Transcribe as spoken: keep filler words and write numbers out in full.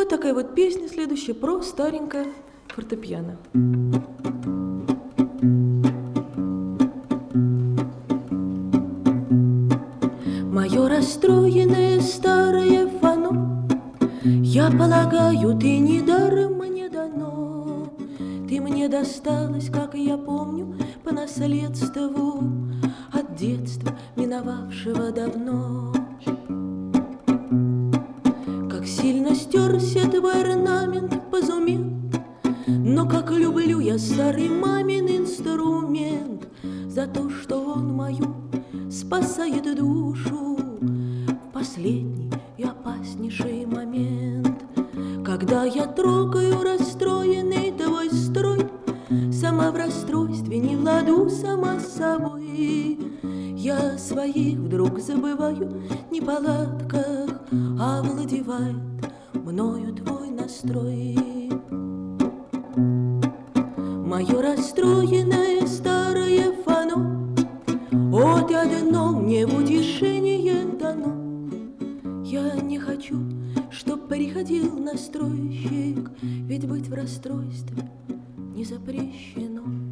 Вот такая вот песня следующая про старенькое фортепиано. Мое расстроенное старое фано, я полагаю, ты недаром мне дано. Ты мне досталась, как я помню, по наследству от детства, миновавшего давно. Как сильно стерся твой орнамент, позумент, но как люблю я старый мамин инструмент за то, что он мою спасает душу в последний и опаснейший момент. Когда я трогаю расстроенный твой строй, сама в расстройстве не владу сама с собой. Я своих вдруг забываю неполадках, овладевает мною твой настрой. Мое расстроенное старое фано от одно мне в утешение дано. Я не хочу, чтоб приходил настройщик, ведь быть в расстройстве не запрещено.